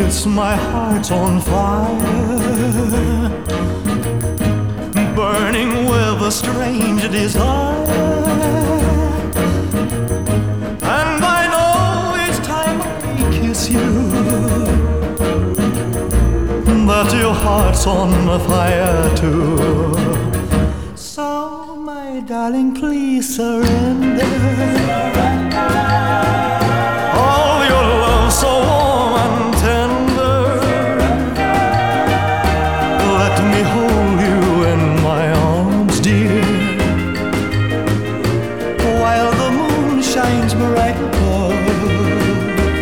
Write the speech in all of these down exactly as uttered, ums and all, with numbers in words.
It's my heart's on fire, burning with a strange desire. And I know each time I kiss you that your heart's on fire too. So my darling, please surrender. All your love so warm and tender. Let me hold you in my arms, dear, while the moon shines bright above.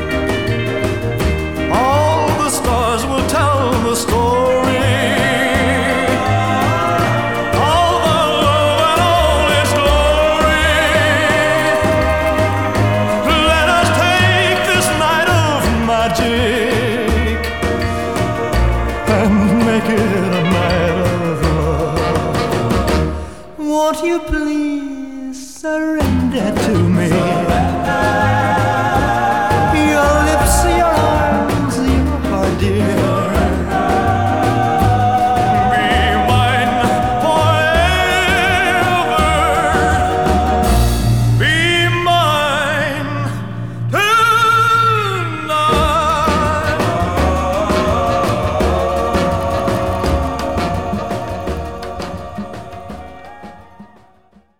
All the stars will tell the story. Won't you please surrender to me? Surrender.